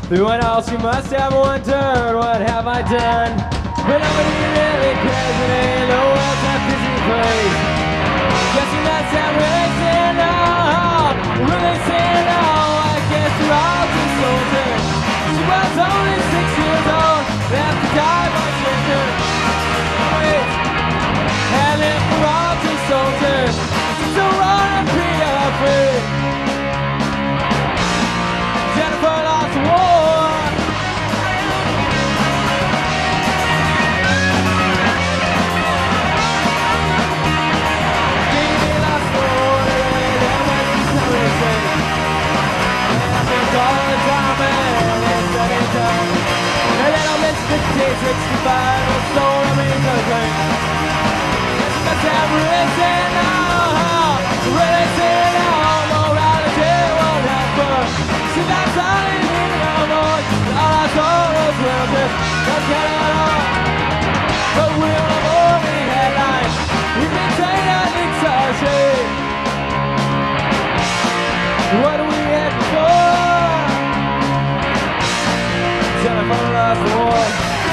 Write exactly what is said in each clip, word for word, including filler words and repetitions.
Through it all she must have wondered, what have I done? But nobody really cares, and ain't no world's that busy place. Guess you must have really seen all, really seen all. I guess you're all too soldiers. She was only six years old, left to die by gender. Wait, and if we're all too soldiers, she's so wrong and pretty afraid. Jennifer lost the war. Jamie lost the war, and went to everything. And it's all the time, and it's any time. And then I'll miss fifty, sixty-five, and so remains the thing. Yes, must have risen now, risen now, morality won't happen. See, that's all it is, no more. All I saw was welfare, just getting along. But we're the morning headlines. We can say that it's our shame. What are we at for? Telephone lost the war.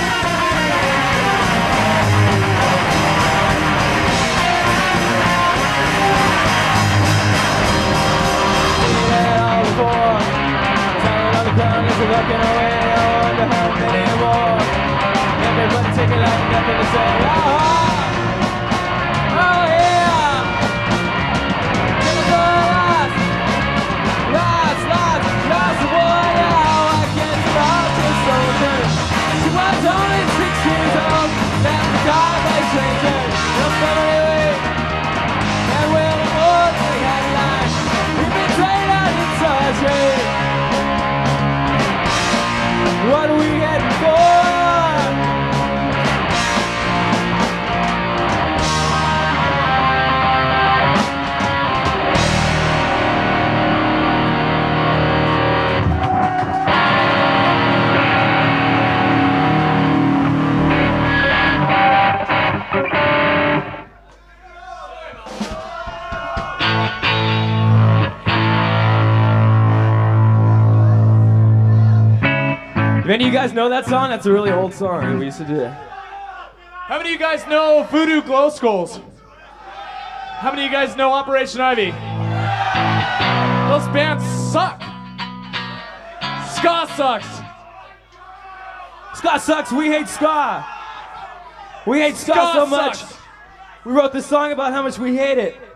Looking away, I wonder how many more. Everybody take it like nothing to say. Oh, oh yeah. Jennifer lost, lost, lost, lost the war now. I guess you're all too soldiers. She was only six years old, left to die by strangers. No family way, and we're the morning headlines. We've been trained out in surgery. What are we heading for? Do any of you guys know that song? That's a really old song that we used to do. How many of you guys know Voodoo Glow Skulls? How many of you guys know Operation Ivy? Those bands suck. Ska sucks. Ska sucks. We hate ska. We hate ska, Ska so much. sucks. We wrote this song about how much we hate it.